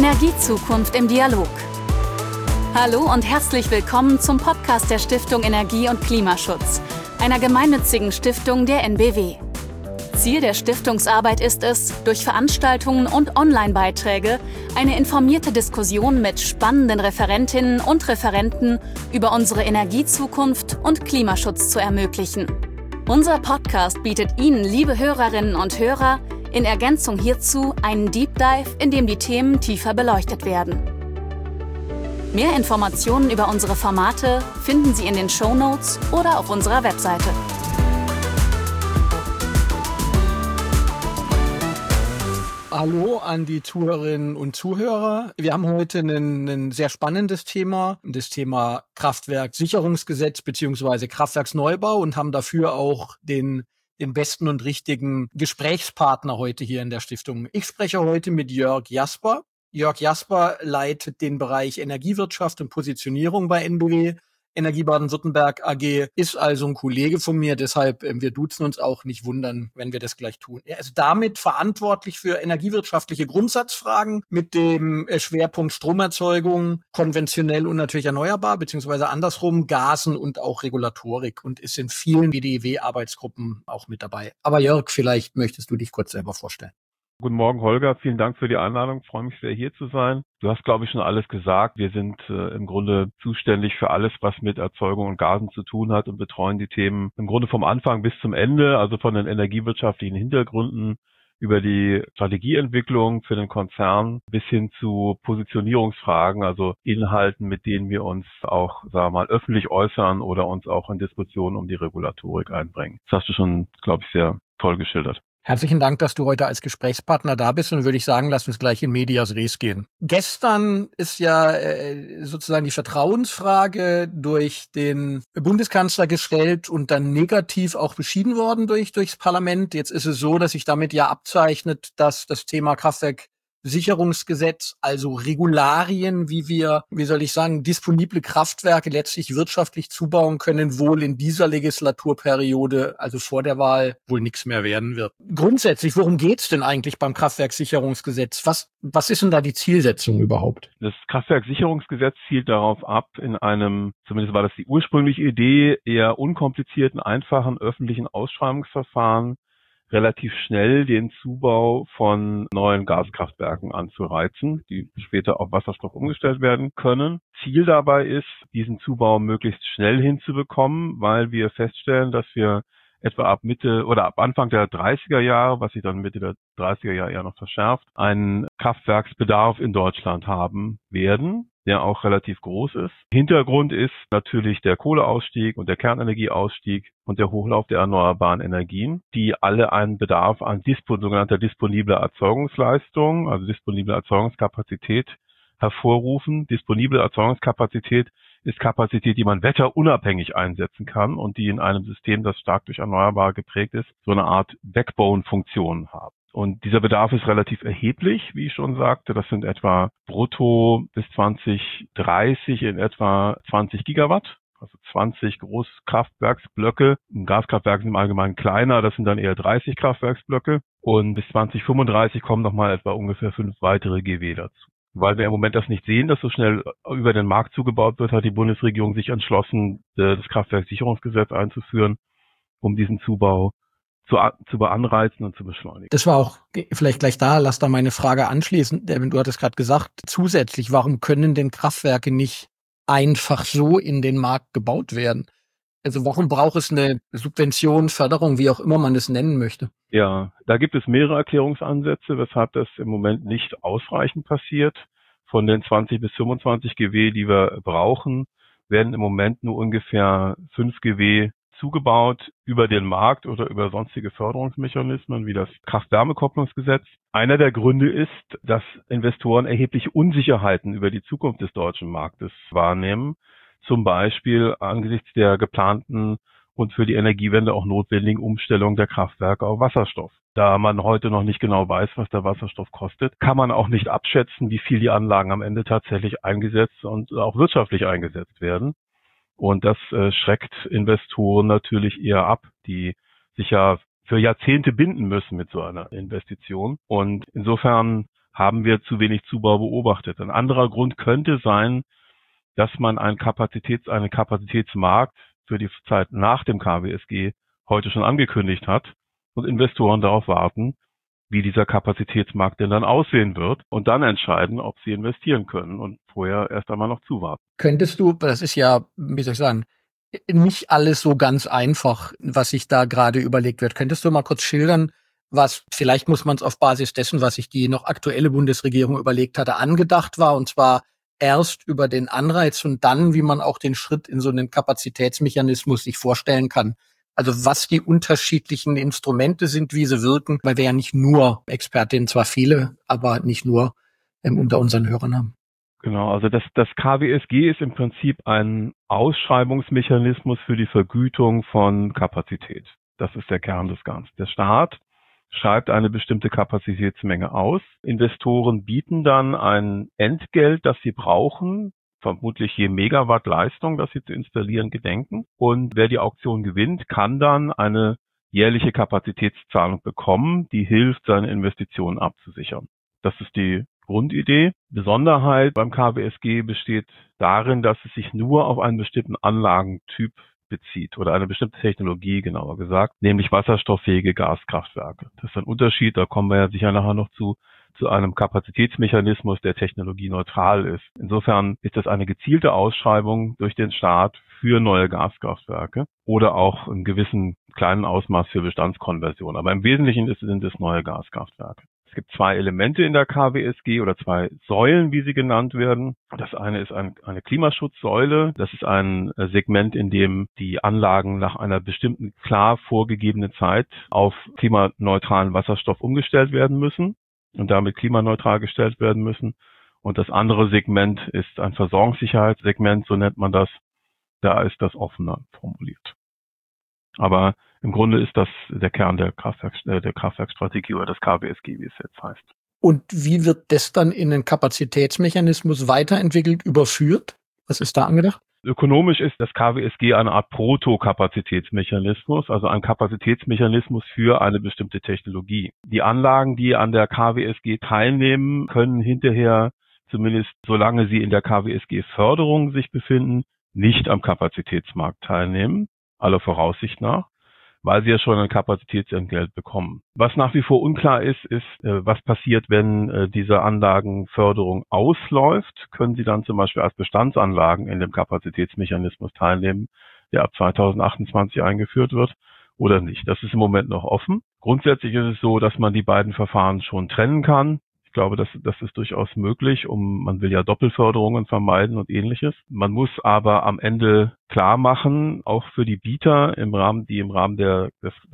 Energiezukunft im Dialog. Hallo und herzlich willkommen zum Podcast der Stiftung Energie und Klimaschutz, einer gemeinnützigen Stiftung der NBW. Ziel der Stiftungsarbeit ist es, durch Veranstaltungen und Online-Beiträge eine informierte Diskussion mit spannenden Referentinnen und Referenten über unsere Energiezukunft und Klimaschutz zu ermöglichen. Unser Podcast bietet Ihnen, liebe Hörerinnen und Hörer, in Ergänzung hierzu einen Deep Dive, in dem die Themen tiefer beleuchtet werden. Mehr Informationen über unsere Formate finden Sie in den Shownotes oder auf unserer Webseite. Hallo an die Zuhörerinnen und Zuhörer. Wir haben heute ein sehr spannendes Thema, das Thema Kraftwerksicherungsgesetz bzw. Kraftwerksneubau, und haben dafür auch den besten und richtigen Gesprächspartner heute hier in der Stiftung. Ich spreche heute mit Jörg Jasper. Jörg Jasper leitet den Bereich Energiewirtschaft und Positionierung bei NBW. Energie Baden-Württemberg AG, ist also ein Kollege von mir, deshalb wir duzen uns auch, nicht wundern, wenn wir das gleich tun. Er ist damit verantwortlich für energiewirtschaftliche Grundsatzfragen mit dem Schwerpunkt Stromerzeugung, konventionell und natürlich erneuerbar, beziehungsweise andersrum Gasen und auch Regulatorik, und ist in vielen BDEW-Arbeitsgruppen auch mit dabei. Aber Jörg, vielleicht möchtest du dich kurz selber vorstellen. Guten Morgen, Holger. Vielen Dank für die Einladung. Ich freue mich sehr, hier zu sein. Du hast, glaube ich, schon alles gesagt. Wir sind im Grunde zuständig für alles, was mit Erzeugung und Gasen zu tun hat, und betreuen die Themen im Grunde vom Anfang bis zum Ende, also von den energiewirtschaftlichen Hintergründen über die Strategieentwicklung für den Konzern bis hin zu Positionierungsfragen, also Inhalten, mit denen wir uns auch, sagen wir mal, öffentlich äußern oder uns auch in Diskussionen um die Regulatorik einbringen. Das hast du schon, glaube ich, sehr toll geschildert. Herzlichen Dank, dass du heute als Gesprächspartner da bist, und dann würde ich sagen, lass uns gleich in medias res gehen. Gestern ist ja sozusagen die Vertrauensfrage durch den Bundeskanzler gestellt und dann negativ auch beschieden worden durchs Parlament. Jetzt ist es so, dass sich damit ja abzeichnet, dass das Thema Kraftwerksicherungsgesetz, also Regularien, wie wir, disponible Kraftwerke letztlich wirtschaftlich zubauen können, wohl in dieser Legislaturperiode, also vor der Wahl, wohl nichts mehr werden wird. Grundsätzlich, worum geht's denn eigentlich beim Kraftwerksicherungsgesetz? Was ist denn da die Zielsetzung überhaupt? Das Kraftwerksicherungsgesetz zielt darauf ab, in einem, zumindest war das die ursprüngliche Idee, eher unkomplizierten, einfachen öffentlichen Ausschreibungsverfahren relativ schnell den Zubau von neuen Gaskraftwerken anzureizen, die später auf Wasserstoff umgestellt werden können. Ziel dabei ist, diesen Zubau möglichst schnell hinzubekommen, weil wir feststellen, dass wir etwa ab Mitte oder ab Anfang der 30er Jahre, was sich dann Mitte der 30er Jahre eher noch verschärft, einen Kraftwerksbedarf in Deutschland haben werden, der auch relativ groß ist. Hintergrund ist natürlich der Kohleausstieg und der Kernenergieausstieg und der Hochlauf der erneuerbaren Energien, die alle einen Bedarf an sogenannter disponibler Erzeugungsleistung, also disponible Erzeugungskapazität, hervorrufen. Disponible Erzeugungskapazität ist Kapazität, die man wetterunabhängig einsetzen kann und die in einem System, das stark durch Erneuerbare geprägt ist, so eine Art Backbone-Funktion haben. Und dieser Bedarf ist relativ erheblich, wie ich schon sagte. Das sind etwa brutto bis 2030 in etwa 20 Gigawatt, also 20 Großkraftwerksblöcke. Gaskraftwerke sind im Allgemeinen kleiner, das sind dann eher 30 Kraftwerksblöcke. Und bis 2035 kommen nochmal etwa ungefähr 5 weitere GW dazu. Weil wir im Moment das nicht sehen, dass so schnell über den Markt zugebaut wird, hat die Bundesregierung sich entschlossen, das Kraftwerksicherungsgesetz einzuführen, um diesen Zubau zu beanreizen und zu beschleunigen. Das war auch vielleicht gleich da, lass da meine Frage anschließen. Du hattest gerade gesagt, zusätzlich, warum können denn Kraftwerke nicht einfach so in den Markt gebaut werden? Also warum braucht es eine Subvention, Förderung, wie auch immer man es nennen möchte? Ja, da gibt es mehrere Erklärungsansätze, weshalb das im Moment nicht ausreichend passiert. Von den 20 bis 25 GW, die wir brauchen, werden im Moment nur ungefähr 5 GW zugebaut über den Markt oder über sonstige Förderungsmechanismen wie das Kraft-Wärme-Kopplungsgesetz. Einer der Gründe ist, dass Investoren erhebliche Unsicherheiten über die Zukunft des deutschen Marktes wahrnehmen. Zum Beispiel angesichts der geplanten und für die Energiewende auch notwendigen Umstellung der Kraftwerke auf Wasserstoff. Da man heute noch nicht genau weiß, was der Wasserstoff kostet, kann man auch nicht abschätzen, wie viel die Anlagen am Ende tatsächlich eingesetzt und auch wirtschaftlich eingesetzt werden. Und das schreckt Investoren natürlich eher ab, die sich ja für Jahrzehnte binden müssen mit so einer Investition. Und insofern haben wir zu wenig Zubau beobachtet. Ein anderer Grund könnte sein, dass man einen Kapazitätsmarkt für die Zeit nach dem KWSG heute schon angekündigt hat und Investoren darauf warten, wie dieser Kapazitätsmarkt denn dann aussehen wird und dann entscheiden, ob sie investieren können und vorher erst einmal noch zuwarten. Könntest du, das ist ja, wie soll ich sagen, nicht alles so ganz einfach, was sich da gerade überlegt wird. Könntest du mal kurz schildern, was, vielleicht muss man es auf Basis dessen, was sich die noch aktuelle Bundesregierung überlegt hatte, angedacht war, und zwar erst über den Anreiz und dann, wie man auch den Schritt in so einen Kapazitätsmechanismus sich vorstellen kann. Also was die unterschiedlichen Instrumente sind, wie sie wirken, weil wir ja nicht nur Expertinnen, zwar viele, aber nicht nur unter unseren Hörern haben. Genau, also das KWSG ist im Prinzip ein Ausschreibungsmechanismus für die Vergütung von Kapazität. Das ist der Kern des Ganzen. Der Staat schreibt eine bestimmte Kapazitätsmenge aus. Investoren bieten dann ein Entgelt, das sie brauchen, vermutlich je Megawatt Leistung, das sie zu installieren gedenken. Und wer die Auktion gewinnt, kann dann eine jährliche Kapazitätszahlung bekommen, die hilft, seine Investitionen abzusichern. Das ist die Grundidee. Besonderheit beim KWSG besteht darin, dass es sich nur auf einen bestimmten Anlagentyp bezieht oder eine bestimmte Technologie, genauer gesagt, nämlich wasserstofffähige Gaskraftwerke. Das ist ein Unterschied, da kommen wir ja sicher nachher noch zu einem Kapazitätsmechanismus, der technologieneutral ist. Insofern ist das eine gezielte Ausschreibung durch den Staat für neue Gaskraftwerke oder auch in gewissen kleinen Ausmaß für Bestandskonversion. Aber im Wesentlichen sind es neue Gaskraftwerke. Es gibt zwei Elemente in der KWSG oder zwei Säulen, wie sie genannt werden. Das eine ist eine Klimaschutzsäule. Das ist ein Segment, in dem die Anlagen nach einer bestimmten klar vorgegebenen Zeit auf klimaneutralen Wasserstoff umgestellt werden müssen und damit klimaneutral gestellt werden müssen. Und das andere Segment ist ein Versorgungssicherheitssegment, so nennt man das. Da ist das offener formuliert. Aber im Grunde ist das der Kern der Kraftwerkstrategie oder des KWSG, wie es jetzt heißt. Und wie wird das dann in den Kapazitätsmechanismus weiterentwickelt, überführt? Was ist da angedacht? Ökonomisch ist das KWSG eine Art Proto-Kapazitätsmechanismus, also ein Kapazitätsmechanismus für eine bestimmte Technologie. Die Anlagen, die an der KWSG teilnehmen, können hinterher, zumindest solange sie in der KWSG-Förderung sich befinden, nicht am Kapazitätsmarkt teilnehmen, aller Voraussicht nach, weil sie ja schon ein Kapazitätsentgelt bekommen. Was nach wie vor unklar ist, was passiert, wenn diese Anlagenförderung ausläuft. Können sie dann zum Beispiel als Bestandsanlagen in dem Kapazitätsmechanismus teilnehmen, der ab 2028 eingeführt wird, oder nicht? Das ist im Moment noch offen. Grundsätzlich ist es so, dass man die beiden Verfahren schon trennen kann. Ich glaube, das ist durchaus möglich, man will ja Doppelförderungen vermeiden und Ähnliches. Man muss aber am Ende klar machen, auch für die Bieter, die im Rahmen des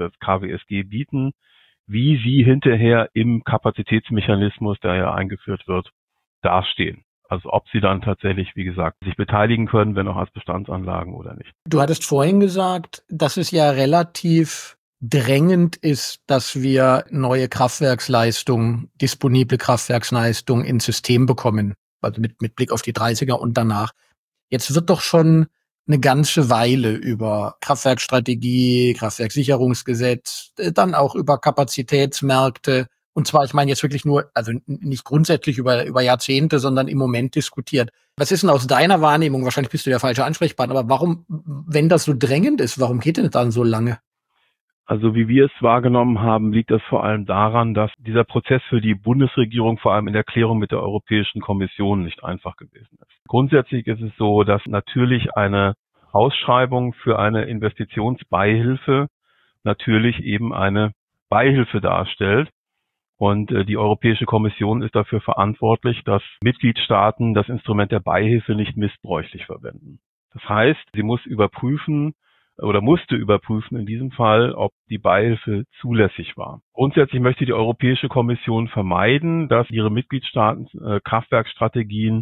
KWSG bieten, wie sie hinterher im Kapazitätsmechanismus, der ja eingeführt wird, dastehen. Also ob sie dann tatsächlich, wie gesagt, sich beteiligen können, wenn auch als Bestandsanlagen oder nicht. Du hattest vorhin gesagt, dass es ja relativ drängend ist, dass wir neue Kraftwerksleistung, disponible Kraftwerksleistung ins System bekommen. Also mit Blick auf die 30er und danach. Jetzt wird doch schon eine ganze Weile über Kraftwerkstrategie, Kraftwerksicherungsgesetz, dann auch über Kapazitätsmärkte, und zwar, ich meine jetzt wirklich nur, also nicht grundsätzlich über Jahrzehnte, sondern im Moment diskutiert. Was ist denn aus deiner Wahrnehmung, wahrscheinlich bist du der falsche Ansprechpartner, aber warum, wenn das so drängend ist, warum geht denn dann so lange? Also wie wir es wahrgenommen haben, liegt das vor allem daran, dass dieser Prozess für die Bundesregierung vor allem in der Klärung mit der Europäischen Kommission nicht einfach gewesen ist. Grundsätzlich ist es so, dass natürlich eine Ausschreibung für eine Investitionsbeihilfe natürlich eben eine Beihilfe darstellt. Und die Europäische Kommission ist dafür verantwortlich, dass Mitgliedstaaten das Instrument der Beihilfe nicht missbräuchlich verwenden. Das heißt, sie musste überprüfen in diesem Fall, ob die Beihilfe zulässig war. Grundsätzlich möchte die Europäische Kommission vermeiden, dass ihre Mitgliedstaaten Kraftwerkskapazitäten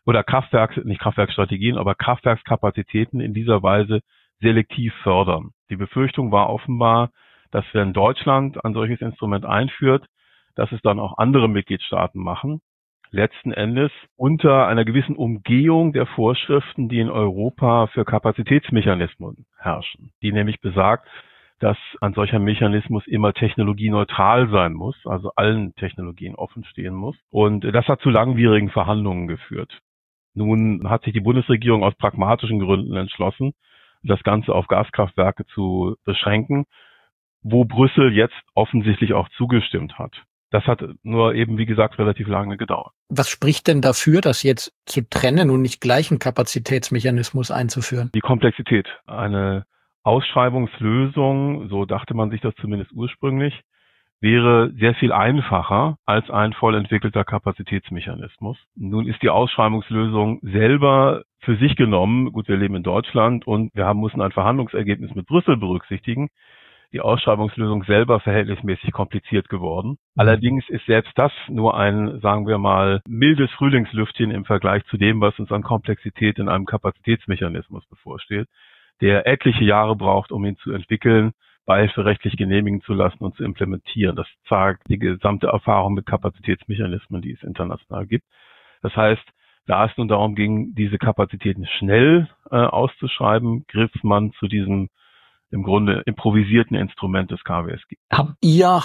in dieser Weise selektiv fördern. Die Befürchtung war offenbar, dass wenn Deutschland ein solches Instrument einführt, dass es dann auch andere Mitgliedstaaten machen. Letzten Endes unter einer gewissen Umgehung der Vorschriften, die in Europa für Kapazitätsmechanismen herrschen, die nämlich besagt, dass ein solcher Mechanismus immer technologieneutral sein muss, also allen Technologien offen stehen muss. Und das hat zu langwierigen Verhandlungen geführt. Nun hat sich die Bundesregierung aus pragmatischen Gründen entschlossen, das Ganze auf Gaskraftwerke zu beschränken, wo Brüssel jetzt offensichtlich auch zugestimmt hat. Das hat nur eben, wie gesagt, relativ lange gedauert. Was spricht denn dafür, das jetzt zu trennen und nicht gleich einen Kapazitätsmechanismus einzuführen? Die Komplexität. Eine Ausschreibungslösung, so dachte man sich das zumindest ursprünglich, wäre sehr viel einfacher als ein voll entwickelter Kapazitätsmechanismus. Nun ist die Ausschreibungslösung selber für sich genommen, gut, wir leben in Deutschland und mussten ein Verhandlungsergebnis mit Brüssel berücksichtigen, die Ausschreibungslösung selber verhältnismäßig kompliziert geworden. Allerdings ist selbst das nur ein, sagen wir mal, mildes Frühlingslüftchen im Vergleich zu dem, was uns an Komplexität in einem Kapazitätsmechanismus bevorsteht, der etliche Jahre braucht, um ihn zu entwickeln, beihilferechtlich genehmigen zu lassen und zu implementieren. Das zeigt die gesamte Erfahrung mit Kapazitätsmechanismen, die es international gibt. Das heißt, da es nun darum ging, diese Kapazitäten schnell auszuschreiben, griff man zu diesem im Grunde improvisierten Instrument des KWSG. Haben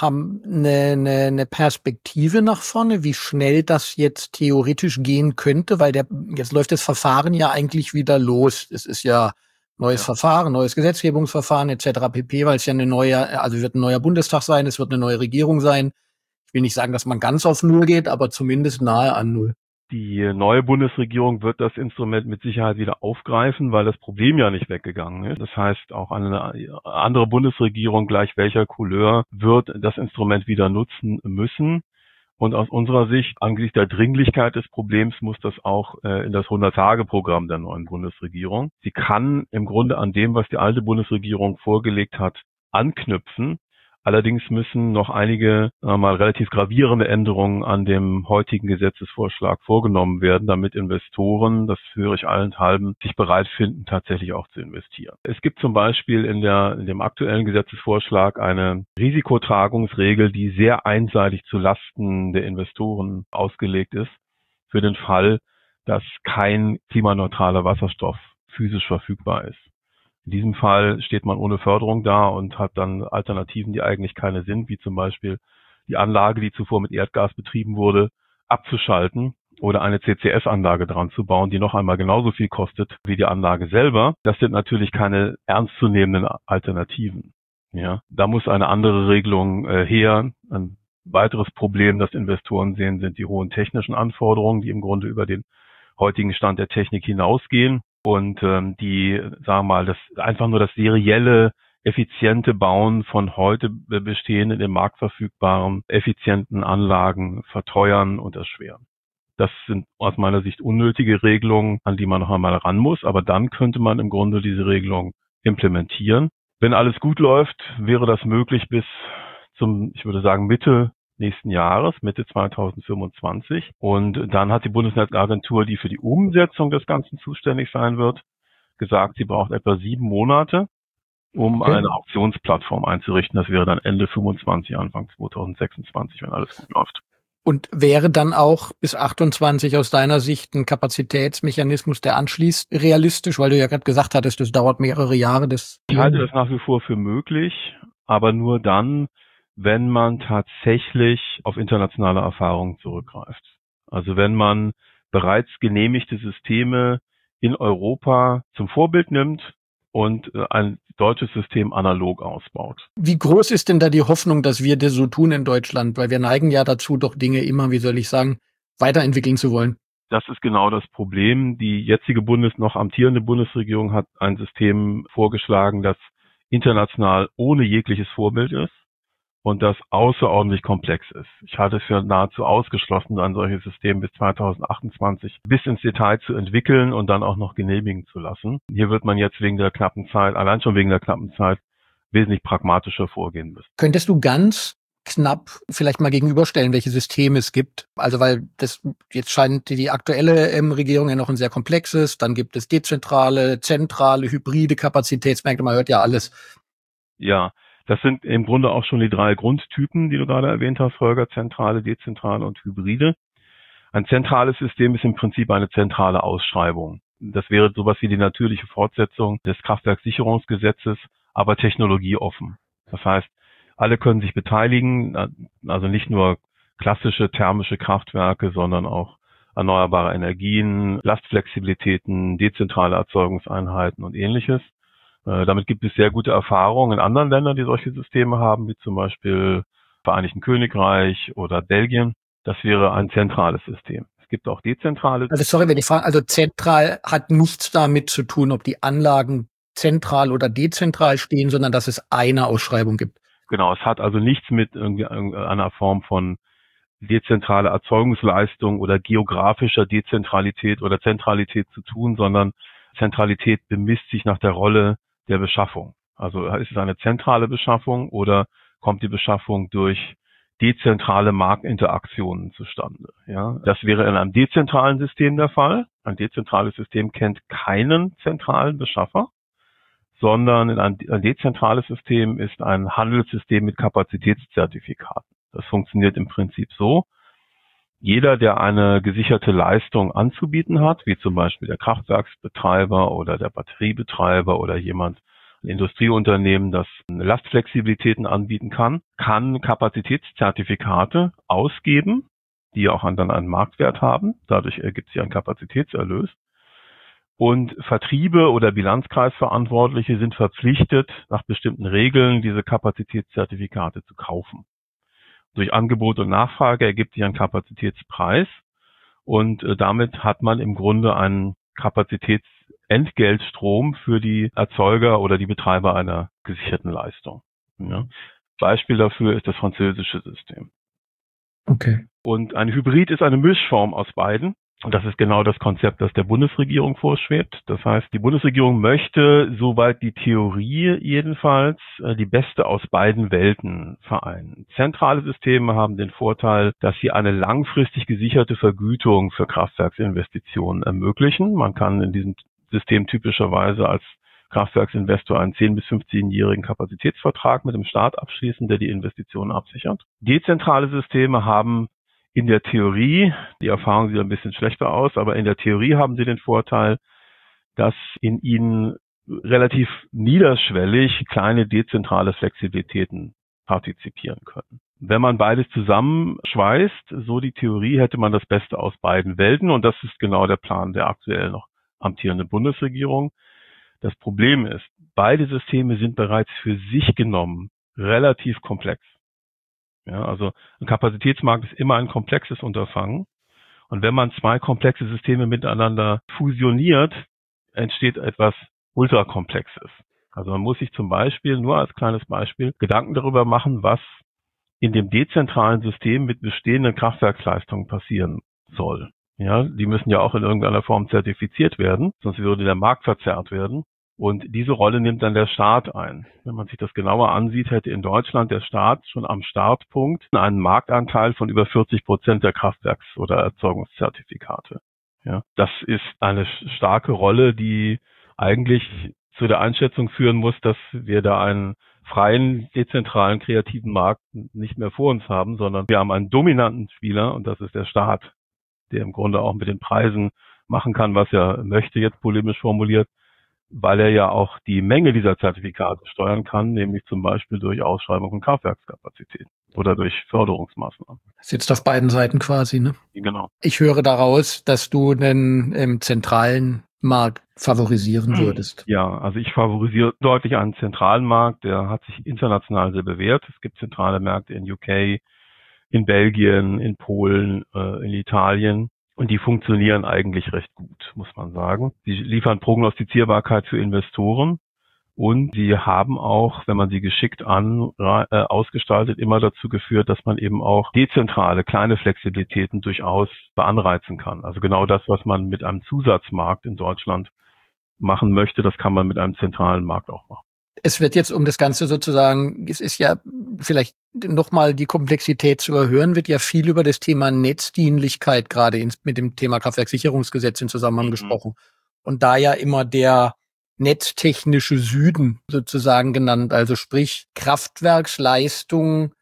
eine Perspektive nach vorne, wie schnell das jetzt theoretisch gehen könnte? Weil jetzt läuft das Verfahren ja eigentlich wieder los. Es ist ja neues Verfahren, neues Gesetzgebungsverfahren etc. pp., weil es ja wird ein neuer Bundestag sein, es wird eine neue Regierung sein. Ich will nicht sagen, dass man ganz auf Null geht, aber zumindest nahe an Null. Die neue Bundesregierung wird das Instrument mit Sicherheit wieder aufgreifen, weil das Problem ja nicht weggegangen ist. Das heißt, auch eine andere Bundesregierung, gleich welcher Couleur, wird das Instrument wieder nutzen müssen. Und aus unserer Sicht, angesichts der Dringlichkeit des Problems, muss das auch in das 100-Tage-Programm der neuen Bundesregierung. Sie kann im Grunde an dem, was die alte Bundesregierung vorgelegt hat, anknüpfen. Allerdings müssen noch einige relativ gravierende Änderungen an dem heutigen Gesetzesvorschlag vorgenommen werden, damit Investoren, das höre ich allenthalben, sich bereit finden, tatsächlich auch zu investieren. Es gibt zum Beispiel in dem aktuellen Gesetzesvorschlag eine Risikotragungsregel, die sehr einseitig zu Lasten der Investoren ausgelegt ist, für den Fall, dass kein klimaneutraler Wasserstoff physisch verfügbar ist. In diesem Fall steht man ohne Förderung da und hat dann Alternativen, die eigentlich keine sind, wie zum Beispiel die Anlage, die zuvor mit Erdgas betrieben wurde, abzuschalten oder eine CCS-Anlage dran zu bauen, die noch einmal genauso viel kostet wie die Anlage selber. Das sind natürlich keine ernstzunehmenden Alternativen. Ja, da muss eine andere Regelung her. Ein weiteres Problem, das Investoren sehen, sind die hohen technischen Anforderungen, die im Grunde über den heutigen Stand der Technik hinausgehen. Und das serielle, effiziente Bauen von heute bestehenden, im Markt verfügbaren, effizienten Anlagen verteuern und erschweren. Das sind aus meiner Sicht unnötige Regelungen, an die man noch einmal ran muss. Aber dann könnte man im Grunde diese Regelung implementieren. Wenn alles gut läuft, wäre das möglich bis zum, ich würde sagen, Mitte nächsten Jahres, Mitte 2025. Und dann hat die Bundesnetzagentur, die für die Umsetzung des Ganzen zuständig sein wird, gesagt, sie braucht etwa 7 Monate, um eine Auktionsplattform einzurichten. Das wäre dann Ende 25, Anfang 2026, wenn alles gut läuft. Und wäre dann auch bis 28 aus deiner Sicht ein Kapazitätsmechanismus, der anschließt, realistisch? Weil du ja gerade gesagt hattest, das dauert mehrere Jahre. Ich halte das nach wie vor für möglich, aber nur dann, wenn man tatsächlich auf internationale Erfahrungen zurückgreift. Also wenn man bereits genehmigte Systeme in Europa zum Vorbild nimmt und ein deutsches System analog ausbaut. Wie groß ist denn da die Hoffnung, dass wir das so tun in Deutschland? Weil wir neigen ja dazu, doch Dinge immer, weiterentwickeln zu wollen. Das ist genau das Problem. Die jetzige noch amtierende Bundesregierung hat ein System vorgeschlagen, das international ohne jegliches Vorbild ist und das außerordentlich komplex ist. Ich halte es für nahezu ausgeschlossen, ein solches System bis 2028 bis ins Detail zu entwickeln und dann auch noch genehmigen zu lassen. Hier wird man jetzt allein schon wegen der knappen Zeit, wesentlich pragmatischer vorgehen müssen. Könntest du ganz knapp vielleicht mal gegenüberstellen, welche Systeme es gibt? Also weil das jetzt scheint die aktuelle Regierung ja noch ein sehr komplexes, dann gibt es dezentrale, zentrale, hybride Kapazitätsmärkte, man hört ja alles. Ja, das sind im Grunde auch schon die 3 Grundtypen, die du gerade erwähnt hast, Holger: zentrale, dezentrale und hybride. Ein zentrales System ist im Prinzip eine zentrale Ausschreibung. Das wäre sowas wie die natürliche Fortsetzung des Kraftwerkssicherungsgesetzes, aber technologieoffen. Das heißt, alle können sich beteiligen, also nicht nur klassische thermische Kraftwerke, sondern auch erneuerbare Energien, Lastflexibilitäten, dezentrale Erzeugungseinheiten und Ähnliches. Damit gibt es sehr gute Erfahrungen in anderen Ländern, die solche Systeme haben, wie zum Beispiel Vereinigten Königreich oder Belgien. Das wäre ein zentrales System. Es gibt auch dezentrale. Also sorry, wenn ich frage, also zentral hat nichts damit zu tun, ob die Anlagen zentral oder dezentral stehen, sondern dass es eine Ausschreibung gibt. Genau, es hat also nichts mit irgendeiner Form von dezentraler Erzeugungsleistung oder geografischer Dezentralität oder Zentralität zu tun, sondern Zentralität bemisst sich nach der Rolle der Beschaffung. Also ist es eine zentrale Beschaffung oder kommt die Beschaffung durch dezentrale Marktinteraktionen zustande? Ja, das wäre in einem dezentralen System der Fall. Ein dezentrales System kennt keinen zentralen Beschaffer, sondern ein dezentrales System ist ein Handelssystem mit Kapazitätszertifikaten. Das funktioniert im Prinzip so: Jeder, der eine gesicherte Leistung anzubieten hat, wie zum Beispiel der Kraftwerksbetreiber oder der Batteriebetreiber oder ein Industrieunternehmen, das Lastflexibilitäten anbieten kann Kapazitätszertifikate ausgeben, die auch dann einen Marktwert haben. Dadurch ergibt sich ein Kapazitätserlös. Und Vertriebe oder Bilanzkreisverantwortliche sind verpflichtet, nach bestimmten Regeln diese Kapazitätszertifikate zu kaufen. Durch Angebot und Nachfrage ergibt sich ein Kapazitätspreis und damit hat man im Grunde einen Kapazitätsentgeltstrom für die Erzeuger oder die Betreiber einer gesicherten Leistung. Ja. Beispiel dafür ist das französische System. Okay. Und ein Hybrid ist eine Mischform aus beiden. Und das ist genau das Konzept, das der Bundesregierung vorschwebt. Das heißt, die Bundesregierung möchte, soweit die Theorie jedenfalls, die beste aus beiden Welten vereinen. Zentrale Systeme haben den Vorteil, dass sie eine langfristig gesicherte Vergütung für Kraftwerksinvestitionen ermöglichen. Man kann in diesem System typischerweise als Kraftwerksinvestor einen 10- bis 15-jährigen Kapazitätsvertrag mit dem Staat abschließen, der die Investitionen absichert. Dezentrale Systeme haben in der Theorie, die Erfahrung sieht ein bisschen schlechter aus, aber in der Theorie haben sie den Vorteil, dass in ihnen relativ niederschwellig kleine dezentrale Flexibilitäten partizipieren können. Wenn man beides zusammenschweißt, so die Theorie, hätte man das Beste aus beiden Welten und das ist genau der Plan der aktuell noch amtierenden Bundesregierung. Das Problem ist, beide Systeme sind bereits für sich genommen relativ komplex. Ja, also ein Kapazitätsmarkt ist immer ein komplexes Unterfangen. Und wenn man zwei komplexe Systeme miteinander fusioniert, entsteht etwas Ultrakomplexes. Also man muss sich zum Beispiel, nur als kleines Beispiel, Gedanken darüber machen, was in dem dezentralen System mit bestehenden Kraftwerksleistungen passieren soll. Ja, die müssen ja auch in irgendeiner Form zertifiziert werden, sonst würde der Markt verzerrt werden. Und diese Rolle nimmt dann der Staat ein. Wenn man sich das genauer ansieht, hätte in Deutschland der Staat schon am Startpunkt einen Marktanteil von über 40% der Kraftwerks- oder Erzeugungszertifikate. Ja, das ist eine starke Rolle, die eigentlich zu der Einschätzung führen muss, dass wir da einen freien, dezentralen, kreativen Markt nicht mehr vor uns haben, sondern wir haben einen dominanten Spieler und das ist der Staat, der im Grunde auch mit den Preisen machen kann, was er möchte, jetzt polemisch formuliert, weil er ja auch die Menge dieser Zertifikate steuern kann, nämlich zum Beispiel durch Ausschreibung von Kraftwerkskapazitäten oder durch Förderungsmaßnahmen. Sitzt auf beiden Seiten quasi, ne? Genau. Ich höre daraus, dass du den zentralen Markt favorisieren würdest. Ja, also ich favorisiere deutlich einen zentralen Markt, der hat sich international sehr bewährt. Es gibt zentrale Märkte in UK, in Belgien, in Polen, in Italien. Und die funktionieren eigentlich recht gut, muss man sagen. Sie liefern Prognostizierbarkeit für Investoren und sie haben auch, wenn man sie geschickt ausgestaltet, immer dazu geführt, dass man eben auch dezentrale, kleine Flexibilitäten durchaus beanreizen kann. Also genau das, was man mit einem Zusatzmarkt in Deutschland machen möchte, das kann man mit einem zentralen Markt auch machen. Es wird jetzt um das Ganze sozusagen, es ist ja vielleicht nochmal die Komplexität zu erhöhen, wird ja viel über das Thema Netzdienlichkeit gerade mit dem Thema Kraftwerksicherungsgesetz in Zusammenhang gesprochen. Und da ja immer der netztechnische Süden sozusagen genannt, also sprich Kraftwerksleistung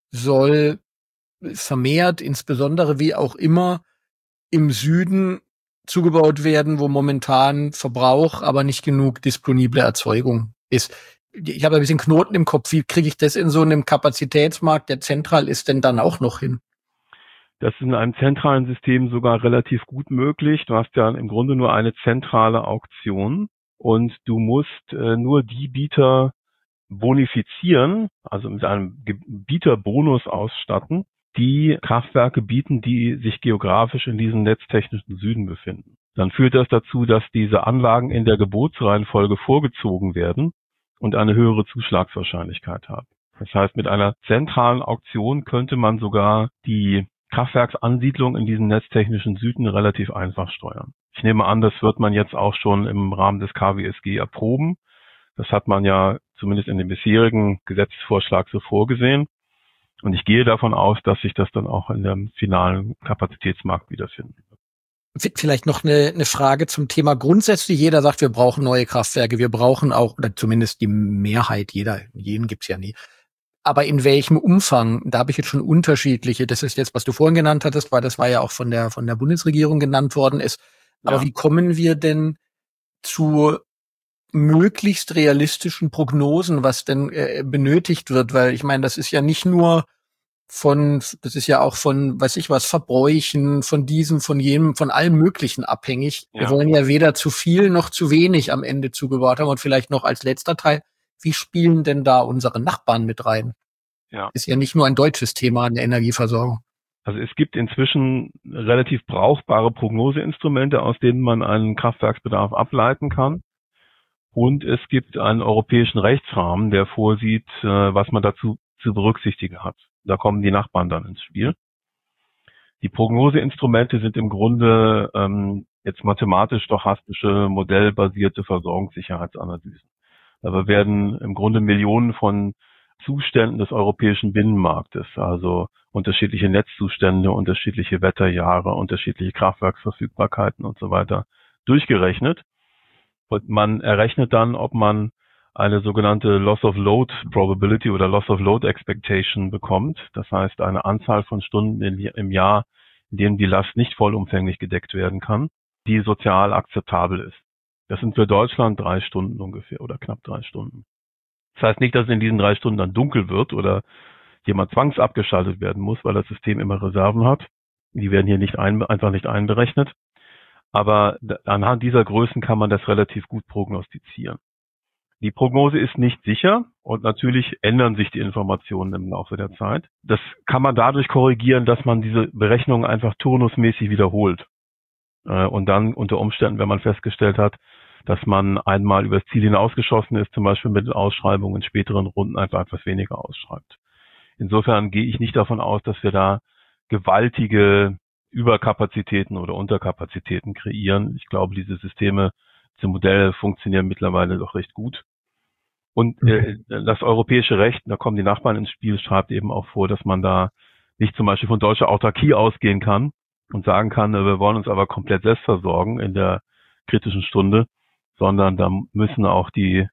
soll vermehrt, insbesondere wie auch immer, im Süden zugebaut werden, wo momentan Verbrauch, aber nicht genug disponible Erzeugung ist. ich habe ein bisschen Knoten im Kopf. Wie kriege ich das in so einem Kapazitätsmarkt, der zentral ist, denn dann auch noch hin? Das ist in einem zentralen System sogar relativ gut möglich. Du hast ja im Grunde nur eine zentrale Auktion und du musst nur die Bieter bonifizieren, also mit einem Bieterbonus ausstatten, die Kraftwerke bieten, die sich geografisch in diesem netztechnischen Süden befinden. Dann führt das dazu, dass diese Anlagen in der Gebotsreihenfolge vorgezogen werden und eine höhere Zuschlagswahrscheinlichkeit haben. Das heißt, mit einer zentralen Auktion könnte man sogar die Kraftwerksansiedlung in diesem netztechnischen Süden relativ einfach steuern. Ich nehme an, das wird man jetzt auch schon im Rahmen des KWSG erproben. Das hat man ja zumindest in dem bisherigen Gesetzesvorschlag so vorgesehen. Und ich gehe davon aus, dass sich das dann auch in dem finalen Kapazitätsmarkt wiederfinden wird. Vielleicht noch eine Frage zum Thema grundsätzlich. Jeder sagt, wir brauchen neue Kraftwerke. Wir brauchen auch, oder zumindest die Mehrheit, jeden gibt's ja nie. Aber in welchem Umfang? Da habe ich jetzt schon unterschiedliche. Das ist jetzt, was du vorhin genannt hattest, weil das war ja auch von der Bundesregierung genannt worden ist. Aber wie kommen wir denn zu möglichst realistischen Prognosen, was denn benötigt wird? Weil ich meine, das ist ja nicht nur das ist ja auch von, weiß ich was, Verbräuchen, von diesem, von jenem, von allem Möglichen abhängig. Ja. Wir wollen ja weder zu viel noch zu wenig am Ende zugebaut haben. Und vielleicht noch als letzter Teil, wie spielen denn da unsere Nachbarn mit rein? Ja. Ist ja nicht nur ein deutsches Thema an der Energieversorgung. Also es gibt inzwischen relativ brauchbare Prognoseinstrumente, aus denen man einen Kraftwerksbedarf ableiten kann. Und es gibt einen europäischen Rechtsrahmen, der vorsieht, was man dazu zu berücksichtigen hat. Da kommen die Nachbarn dann ins Spiel. Die Prognoseinstrumente sind im Grunde jetzt mathematisch-stochastische, modellbasierte Versorgungssicherheitsanalysen. Dabei werden im Grunde Millionen von Zuständen des europäischen Binnenmarktes, also unterschiedliche Netzzustände, unterschiedliche Wetterjahre, unterschiedliche Kraftwerksverfügbarkeiten und so weiter, durchgerechnet. Und man errechnet dann, ob man eine sogenannte Loss of Load Probability oder Loss of Load Expectation bekommt. Das heißt, eine Anzahl von Stunden im Jahr, in denen die Last nicht vollumfänglich gedeckt werden kann, die sozial akzeptabel ist. Das sind für Deutschland 3 Stunden ungefähr oder knapp 3 Stunden. Das heißt nicht, dass in diesen 3 Stunden dann dunkel wird oder jemand zwangsabgeschaltet werden muss, weil das System immer Reserven hat. Die werden hier einfach nicht einberechnet. Aber anhand dieser Größen kann man das relativ gut prognostizieren. Die Prognose ist nicht sicher und natürlich ändern sich die Informationen im Laufe der Zeit. Das kann man dadurch korrigieren, dass man diese Berechnungen einfach turnusmäßig wiederholt. Und dann unter Umständen, wenn man festgestellt hat, dass man einmal übers Ziel hinausgeschossen ist, zum Beispiel mit Ausschreibungen in späteren Runden einfach etwas weniger ausschreibt. Insofern gehe ich nicht davon aus, dass wir da gewaltige Überkapazitäten oder Unterkapazitäten kreieren. Ich glaube, diese Modelle funktionieren mittlerweile doch recht gut. Und das europäische Recht, da kommen die Nachbarn ins Spiel, schreibt eben auch vor, dass man da nicht zum Beispiel von deutscher Autarkie ausgehen kann und sagen kann, wir wollen uns aber komplett selbst versorgen in der kritischen Stunde, sondern da müssen auch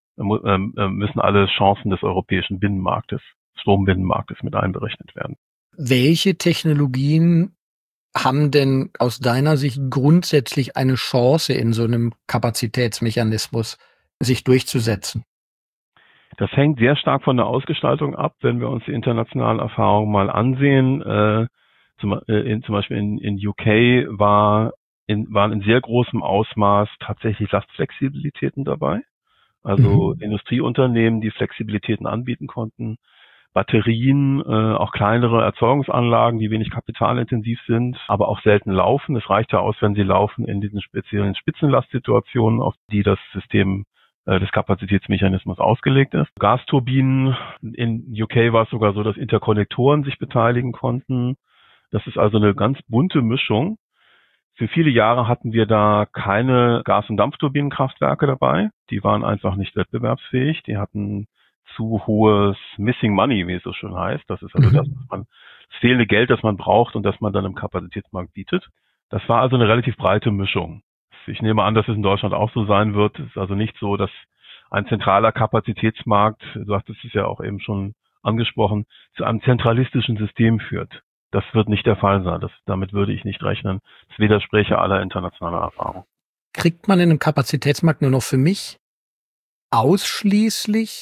müssen alle Chancen des europäischen Binnenmarktes, Strombinnenmarktes mit einberechnet werden. Welche Technologien haben denn aus deiner Sicht grundsätzlich eine Chance in so einem Kapazitätsmechanismus sich durchzusetzen? Das hängt sehr stark von der Ausgestaltung ab, wenn wir uns die internationalen Erfahrungen mal ansehen. Zum Beispiel in UK waren in sehr großem Ausmaß tatsächlich Lastflexibilitäten dabei. Also Industrieunternehmen, die Flexibilitäten anbieten konnten. Batterien, auch kleinere Erzeugungsanlagen, die wenig kapitalintensiv sind, aber auch selten laufen. Es reicht ja aus, wenn sie laufen in diesen speziellen Spitzenlastsituationen, auf die das System des Kapazitätsmechanismus ausgelegt ist. Gasturbinen, in UK war es sogar so, dass Interkonnektoren sich beteiligen konnten. Das ist also eine ganz bunte Mischung. Für viele Jahre hatten wir da keine Gas- und Dampfturbinenkraftwerke dabei. Die waren einfach nicht wettbewerbsfähig. Die hatten zu hohes Missing Money, wie es so schön heißt. Das ist also das fehlende Geld, das man braucht und das man dann im Kapazitätsmarkt bietet. Das war also eine relativ breite Mischung. Ich nehme an, dass es in Deutschland auch so sein wird. Es ist also nicht so, dass ein zentraler Kapazitätsmarkt, du hast es ja auch eben schon angesprochen, zu einem zentralistischen System führt. Das wird nicht der Fall sein. Damit würde ich nicht rechnen. Das widerspräche aller internationaler Erfahrung. Kriegt man in einem Kapazitätsmarkt nur noch für mich ausschließlich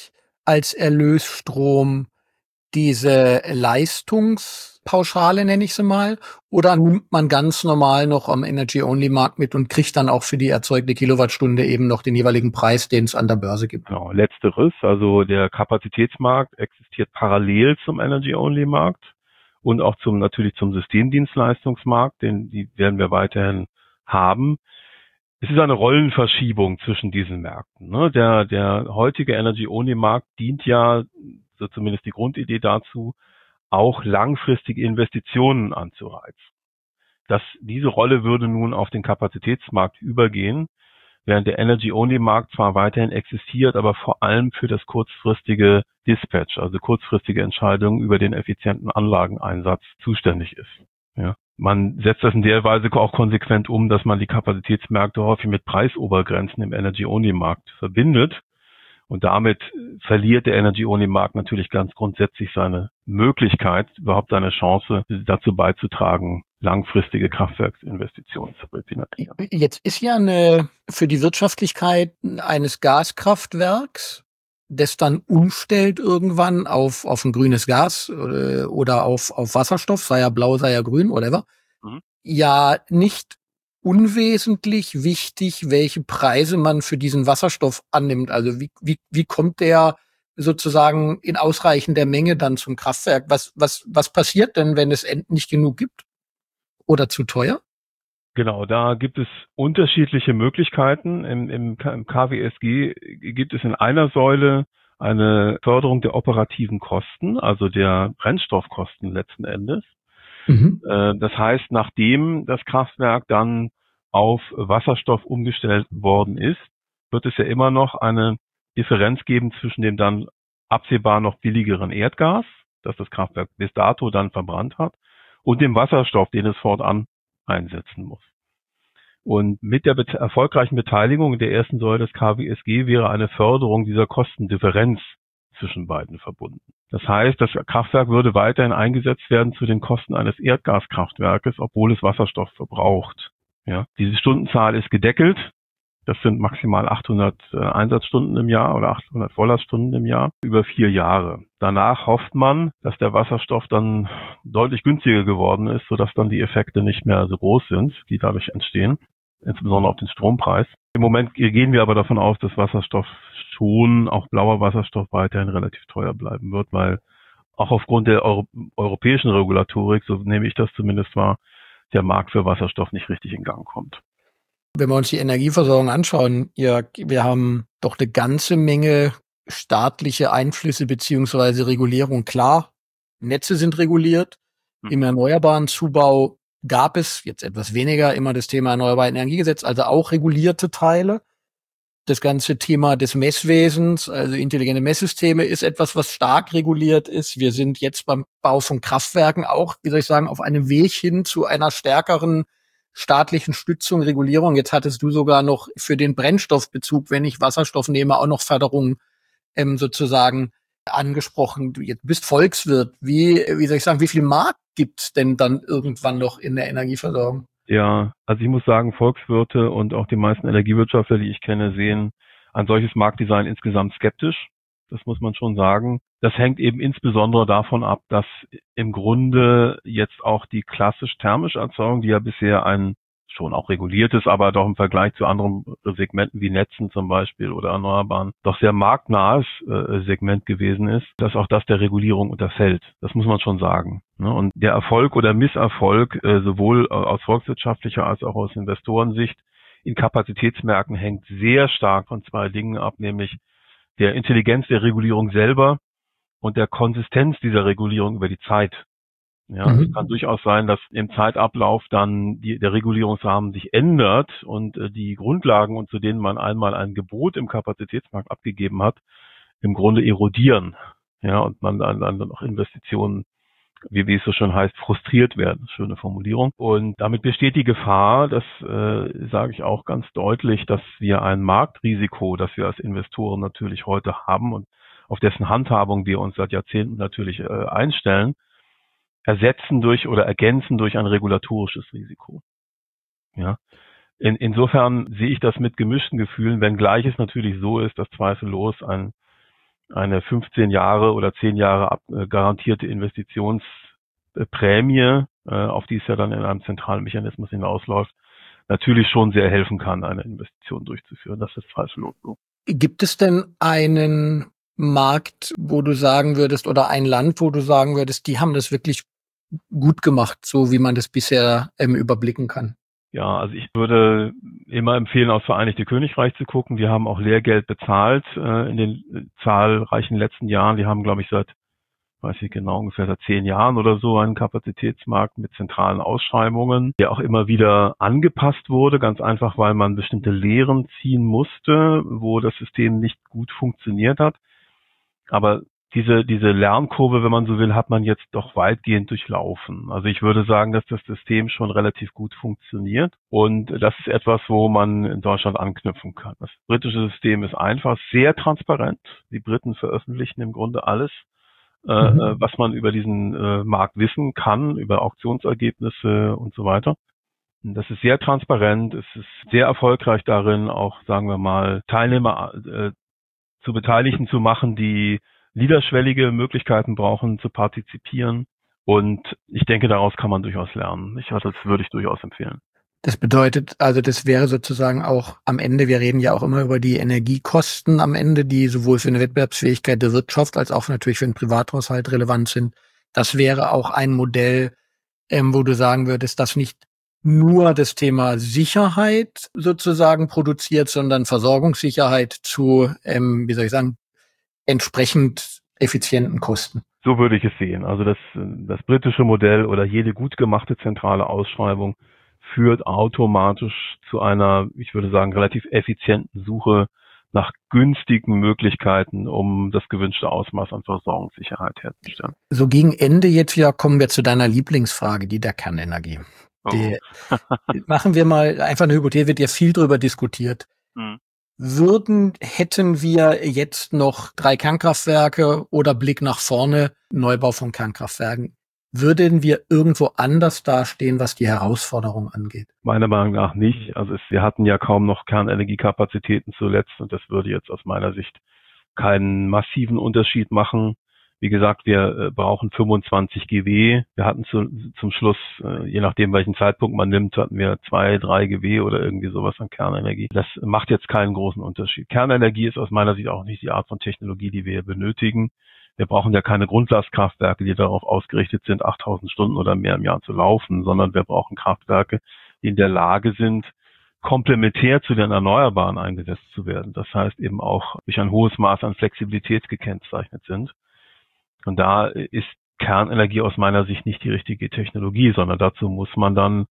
als Erlösstrom diese Leistungspauschale, nenne ich sie mal, oder nimmt man ganz normal noch am Energy-Only-Markt mit und kriegt dann auch für die erzeugte Kilowattstunde eben noch den jeweiligen Preis, den es an der Börse gibt? Genau, letzteres, also der Kapazitätsmarkt existiert parallel zum Energy-Only-Markt und auch natürlich zum Systemdienstleistungsmarkt, die werden wir weiterhin haben. Es ist eine Rollenverschiebung zwischen diesen Märkten. Ne? Der heutige Energy-Only-Markt dient ja, so zumindest die Grundidee dazu, auch langfristige Investitionen anzureizen. Diese Rolle würde nun auf den Kapazitätsmarkt übergehen, während der Energy-Only-Markt zwar weiterhin existiert, aber vor allem für das kurzfristige Dispatch, also kurzfristige Entscheidungen über den effizienten Anlageneinsatz zuständig ist. Ja. Man setzt das in der Weise auch konsequent um, dass man die Kapazitätsmärkte häufig mit Preisobergrenzen im Energy-Only-Markt verbindet. Und damit verliert der Energy-Only-Markt natürlich ganz grundsätzlich seine Möglichkeit, überhaupt seine Chance, dazu beizutragen, langfristige Kraftwerksinvestitionen zu refinanzieren. Jetzt ist ja für die Wirtschaftlichkeit eines Gaskraftwerks, das dann umstellt irgendwann auf ein grünes Gas oder auf Wasserstoff, sei ja blau, sei ja grün, whatever, ja nicht unwesentlich wichtig, welche Preise man für diesen Wasserstoff annimmt. Also wie kommt der sozusagen in ausreichender Menge dann zum Kraftwerk? Was passiert denn, wenn es nicht genug gibt? Oder zu teuer? Genau, da gibt es unterschiedliche Möglichkeiten. Im KWSG gibt es in einer Säule eine Förderung der operativen Kosten, also der Brennstoffkosten letzten Endes. Das heißt, nachdem das Kraftwerk dann auf Wasserstoff umgestellt worden ist, wird es ja immer noch eine Differenz geben zwischen dem dann absehbar noch billigeren Erdgas, das das Kraftwerk bis dato dann verbrannt hat, und dem Wasserstoff, den es fortan einsetzen muss. Und mit der erfolgreichen Beteiligung in der ersten Säule des KWSG wäre eine Förderung dieser Kostendifferenz zwischen beiden verbunden. Das heißt, das Kraftwerk würde weiterhin eingesetzt werden zu den Kosten eines Erdgaskraftwerkes, obwohl es Wasserstoff verbraucht. Ja, diese Stundenzahl ist gedeckelt. Das sind maximal 800 Einsatzstunden im Jahr oder 800 Volllaststunden im Jahr über 4 Jahre. Danach hofft man, dass der Wasserstoff dann deutlich günstiger geworden ist, sodass dann die Effekte nicht mehr so groß sind, die dadurch entstehen, insbesondere auf den Strompreis. Im Moment gehen wir aber davon aus, dass Wasserstoff schon, auch blauer Wasserstoff, weiterhin relativ teuer bleiben wird, weil auch aufgrund der europäischen Regulatorik, so nehme ich das zumindest wahr, der Markt für Wasserstoff nicht richtig in Gang kommt. Wenn wir uns die Energieversorgung anschauen, wir haben doch eine ganze Menge staatliche Einflüsse beziehungsweise Regulierung. Klar, Netze sind reguliert. Im erneuerbaren Zubau gab es jetzt etwas weniger immer das Thema Erneuerbare Energiegesetz, also auch regulierte Teile. Das ganze Thema des Messwesens, also intelligente Messsysteme, ist etwas, was stark reguliert ist. Wir sind jetzt beim Bau von Kraftwerken auch, auf einem Weg hin zu einer stärkeren staatlichen Stützung, Regulierung. Jetzt hattest du sogar noch für den Brennstoffbezug, wenn ich Wasserstoff nehme, auch noch Förderung sozusagen angesprochen. Du jetzt bist Volkswirt. Wie viel Markt gibt's denn dann irgendwann noch in der Energieversorgung? Ja, also ich muss sagen, Volkswirte und auch die meisten Energiewirtschaftler, die ich kenne, sehen ein solches Marktdesign insgesamt skeptisch. Das muss man schon sagen. Das hängt eben insbesondere davon ab, dass im Grunde jetzt auch die klassisch thermische Erzeugung, die ja bisher ein schon auch reguliertes, aber doch im Vergleich zu anderen Segmenten wie Netzen zum Beispiel oder Erneuerbaren, doch sehr marktnahes Segment gewesen ist, dass auch das der Regulierung unterfällt. Das muss man schon sagen. Und der Erfolg oder Misserfolg, sowohl aus volkswirtschaftlicher als auch aus Investorensicht, in Kapazitätsmärkten hängt sehr stark von 2 Dingen ab, nämlich der Intelligenz der Regulierung selber und der Konsistenz dieser Regulierung über die Zeit. Ja, es kann durchaus sein, dass im Zeitablauf dann der Regulierungsrahmen sich ändert und die Grundlagen, und zu denen man einmal ein Gebot im Kapazitätsmarkt abgegeben hat, im Grunde erodieren. Ja, und man dann noch Investitionen, wie es so schön heißt, frustriert werden. Schöne Formulierung. Und damit besteht die Gefahr, das sage ich auch ganz deutlich, dass wir ein Marktrisiko, das wir als Investoren natürlich heute haben und auf dessen Handhabung wir uns seit Jahrzehnten natürlich einstellen, ersetzen durch oder ergänzen durch ein regulatorisches Risiko. Ja. Insofern sehe ich das mit gemischten Gefühlen, wenngleich es natürlich so ist, dass zweifellos ein eine 15 Jahre oder 10 Jahre garantierte Investitionsprämie, auf die es ja dann in einem zentralen Mechanismus hinausläuft, natürlich schon sehr helfen kann, eine Investition durchzuführen. Das ist zweifellos so. Gibt es denn einen Markt, wo du sagen würdest, oder ein Land, wo du sagen würdest, die haben das wirklich gut gemacht, so wie man das bisher überblicken kann? Ja, also ich würde immer empfehlen, aufs Vereinigte Königreich zu gucken. Die haben auch Lehrgeld bezahlt in den zahlreichen letzten Jahren. Die haben, glaube ich, ungefähr seit 10 Jahren oder so einen Kapazitätsmarkt mit zentralen Ausschreibungen, der auch immer wieder angepasst wurde, ganz einfach, weil man bestimmte Lehren ziehen musste, wo das System nicht gut funktioniert hat. Aber diese Lernkurve, wenn man so will, hat man jetzt doch weitgehend durchlaufen. Also ich würde sagen, dass das System schon relativ gut funktioniert und das ist etwas, wo man in Deutschland anknüpfen kann. Das britische System ist einfach sehr transparent. Die Briten veröffentlichen im Grunde alles, was man über diesen Markt wissen kann, über Auktionsergebnisse und so weiter. Das ist sehr transparent, es ist sehr erfolgreich darin, auch, sagen wir mal, Teilnehmer zu Beteiligten zu machen, die niederschwellige Möglichkeiten brauchen, zu partizipieren. Und ich denke, daraus kann man durchaus lernen. Das würde ich durchaus empfehlen. Das bedeutet, also das wäre sozusagen auch am Ende, wir reden ja auch immer über die Energiekosten am Ende, die sowohl für eine Wettbewerbsfähigkeit der Wirtschaft als auch natürlich für den Privathaushalt relevant sind. Das wäre auch ein Modell, wo du sagen würdest, dass nicht nur das Thema Sicherheit sozusagen produziert, sondern Versorgungssicherheit zu, entsprechend effizienten Kosten. So würde ich es sehen. Also das britische Modell oder jede gut gemachte zentrale Ausschreibung führt automatisch zu einer, ich würde sagen, relativ effizienten Suche nach günstigen Möglichkeiten, um das gewünschte Ausmaß an Versorgungssicherheit herzustellen. So gegen Ende jetzt wieder kommen wir zu deiner Lieblingsfrage, die der Kernenergie. Machen wir mal einfach eine Hypothese, wird ja viel drüber diskutiert. Hätten wir jetzt noch 3 Kernkraftwerke oder Blick nach vorne, Neubau von Kernkraftwerken, würden wir irgendwo anders dastehen, was die Herausforderung angeht? Meiner Meinung nach nicht. Also wir hatten ja kaum noch Kernenergiekapazitäten zuletzt und das würde jetzt aus meiner Sicht keinen massiven Unterschied machen. Wie gesagt, wir brauchen 25 GW. Wir hatten zum Schluss, je nachdem welchen Zeitpunkt man nimmt, hatten wir 2, 3 GW oder irgendwie sowas an Kernenergie. Das macht jetzt keinen großen Unterschied. Kernenergie ist aus meiner Sicht auch nicht die Art von Technologie, die wir benötigen. Wir brauchen ja keine Grundlastkraftwerke, die darauf ausgerichtet sind, 8000 Stunden oder mehr im Jahr zu laufen, sondern wir brauchen Kraftwerke, die in der Lage sind, komplementär zu den Erneuerbaren eingesetzt zu werden. Das heißt eben auch durch ein hohes Maß an Flexibilität gekennzeichnet sind. Und da ist Kernenergie aus meiner Sicht nicht die richtige Technologie, sondern dazu muss man dann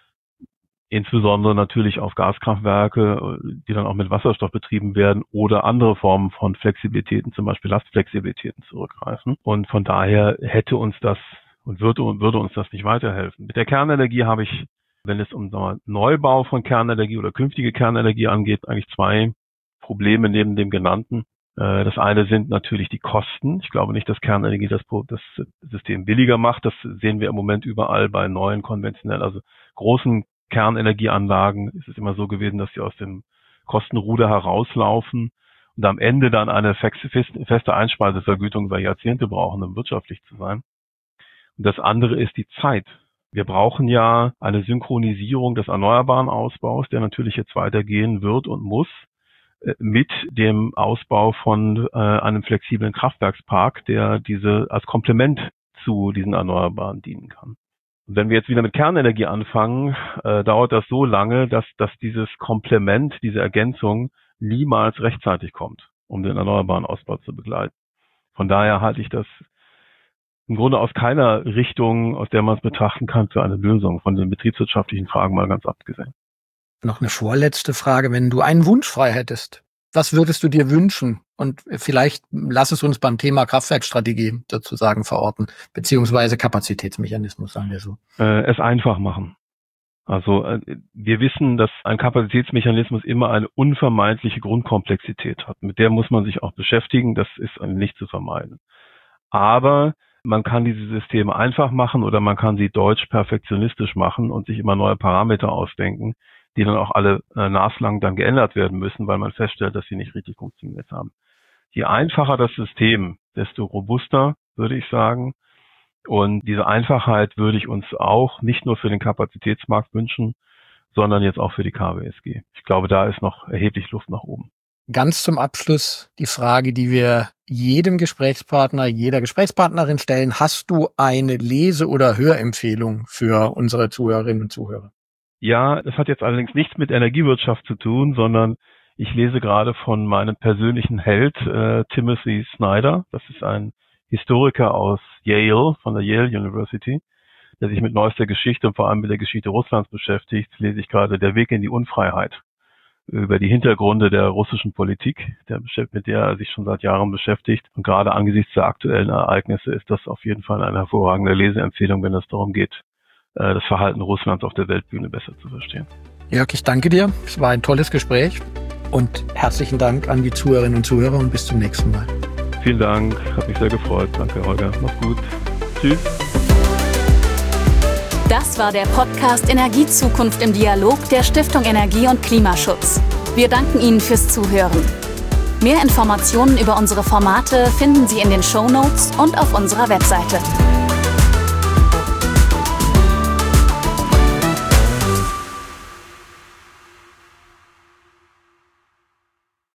insbesondere natürlich auf Gaskraftwerke, die dann auch mit Wasserstoff betrieben werden oder andere Formen von Flexibilitäten, zum Beispiel Lastflexibilitäten zurückgreifen. Und von daher hätte uns das und würde uns das nicht weiterhelfen. Mit der Kernenergie habe ich, wenn es um Neubau von Kernenergie oder künftige Kernenergie angeht, eigentlich 2 Probleme neben dem genannten. Das eine sind natürlich die Kosten. Ich glaube nicht, dass Kernenergie das System billiger macht. Das sehen wir im Moment überall bei neuen konventionellen, also großen Kernenergieanlagen ist es immer so gewesen, dass sie aus dem Kostenruder herauslaufen und am Ende dann eine feste Einspeisevergütung über Jahrzehnte brauchen, um wirtschaftlich zu sein. Und das andere ist die Zeit. Wir brauchen ja eine Synchronisierung des erneuerbaren Ausbaus, der natürlich jetzt weitergehen wird und muss, mit dem Ausbau von einem flexiblen Kraftwerkspark, der als Komplement zu diesen Erneuerbaren dienen kann. Und wenn wir jetzt wieder mit Kernenergie anfangen, dauert das so lange, dass dieses Komplement, diese Ergänzung niemals rechtzeitig kommt, um den erneuerbaren Ausbau zu begleiten. Von daher halte ich das im Grunde aus keiner Richtung, aus der man es betrachten kann, für eine Lösung, von den betriebswirtschaftlichen Fragen mal ganz abgesehen. Noch eine vorletzte Frage. Wenn du einen Wunsch frei hättest, was würdest du dir wünschen? Und vielleicht lass es uns beim Thema Kraftwerkstrategie sozusagen verorten, beziehungsweise Kapazitätsmechanismus, sagen wir so. Es einfach machen. Also wir wissen, dass ein Kapazitätsmechanismus immer eine unvermeidliche Grundkomplexität hat. Mit der muss man sich auch beschäftigen. Das ist nicht zu vermeiden. Aber man kann diese Systeme einfach machen oder man kann sie deutsch perfektionistisch machen und sich immer neue Parameter ausdenken, die dann auch alle naslang dann geändert werden müssen, weil man feststellt, dass sie nicht richtig funktioniert haben. Je einfacher das System, desto robuster, würde ich sagen. Und diese Einfachheit würde ich uns auch nicht nur für den Kapazitätsmarkt wünschen, sondern jetzt auch für die KWSG. Ich glaube, da ist noch erheblich Luft nach oben. Ganz zum Abschluss die Frage, die wir jedem Gesprächspartner, jeder Gesprächspartnerin stellen. Hast du eine Lese- oder Hörempfehlung für unsere Zuhörerinnen und Zuhörer? Ja, das hat jetzt allerdings nichts mit Energiewirtschaft zu tun, sondern ich lese gerade von meinem persönlichen Held, Timothy Snyder. Das ist ein Historiker aus Yale, von der Yale University, der sich mit neuester Geschichte und vor allem mit der Geschichte Russlands beschäftigt. Lese ich gerade Der Weg in die Unfreiheit, über die Hintergründe der russischen Politik, mit der er sich schon seit Jahren beschäftigt. Und gerade angesichts der aktuellen Ereignisse ist das auf jeden Fall eine hervorragende Leseempfehlung, wenn es darum geht, das Verhalten Russlands auf der Weltbühne besser zu verstehen. Jörg, ich danke dir. Es war ein tolles Gespräch und herzlichen Dank an die Zuhörerinnen und Zuhörer und bis zum nächsten Mal. Vielen Dank, hat mich sehr gefreut. Danke, Holger. Mach's gut. Tschüss. Das war der Podcast Energiezukunft im Dialog der Stiftung Energie und Klimaschutz. Wir danken Ihnen fürs Zuhören. Mehr Informationen über unsere Formate finden Sie in den Shownotes und auf unserer Webseite.